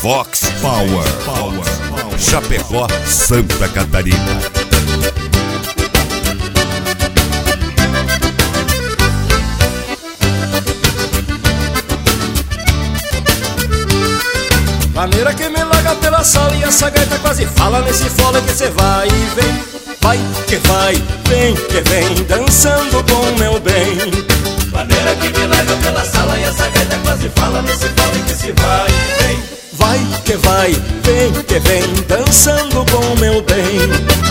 Vox Power. Chapecó, Santa Catarina. Maneira que me larga pela sala e essa gaita quase fala nesse fole que cê vai e vem. Vai que vai, vem que vem, dançando com meu bem. Maneira que me larga pela sala e essa gaita quase fala nesse fole que se vai e vem. Vai que vai, vem que vem, dançando com meu bem.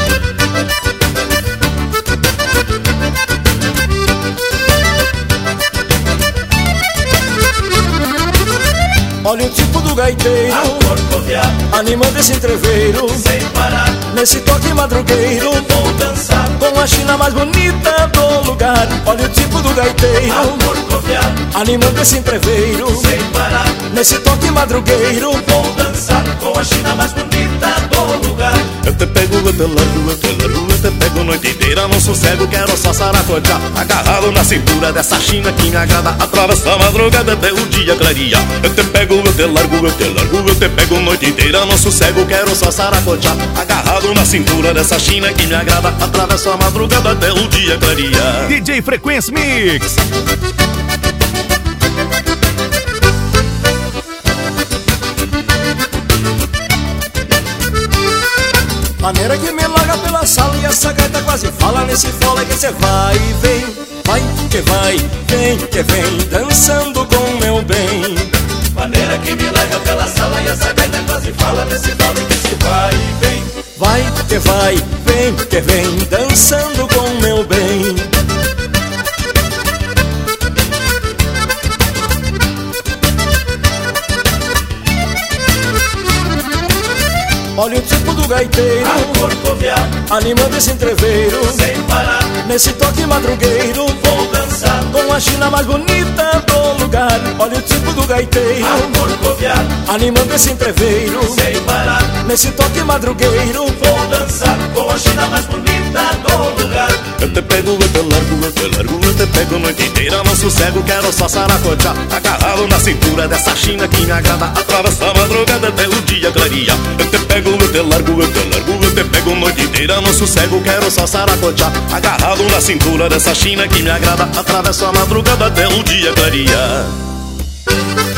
Olha o tipo do gaiteiro, animando esse entreveiro, sem parar, nesse toque madrugueiro, vou dançar com a China mais bonita do lugar. Olha o tipo do gaiteiro, animando esse entreveiro, sem parar, nesse toque madrugueiro, vou dançar com a China mais bonita do lugar. Eu te pego, eu te largo, eu te largo, eu te pego a noite inteira, não sossego, quero só saracotear. Agarrado na cintura dessa China que me agrada, atravessa a madrugada até o dia clarear. Eu te pego, eu te largo, eu te largo, eu te pego a noite inteira, não sossego, quero só saracotear. Agarrado na cintura dessa China que me agrada, atravessa a madrugada até o dia clarear. DJ Frequência Mix. Maneira que me larga pela sala e essa gaita quase fala nesse fole que cê vai e vem. Vai que vai, vem que vem, dançando com meu bem. Maneira que me larga pela sala e essa gaita quase fala nesse fole que se vai e vem. Vai que vai, vem que vem, dançando com meu bem. Olha o tipo do gaiteiro, animando esse entreveiro, sem parar, nesse toque madrugueiro, vou dançar com a China mais bonita do lugar. Olha o tipo do gaiteiro, animando esse entreveiro, sem parar, nesse toque madrugueiro, vou dançar com a China mais bonita do lugar. Eu te pego, eu te largo, eu te largo, eu te pego a noite inteira, não sossego, quero só saracotear. Agarrado na cintura dessa China que me agrada, atravessa a madrugada até o dia clarear. Eu te pego, eu te largo, eu te largo, eu te pego a noite inteira, não sossego, quero só saracotear. Agarrado na cintura dessa China que me agrada, atravessa a madrugada até o dia clarear.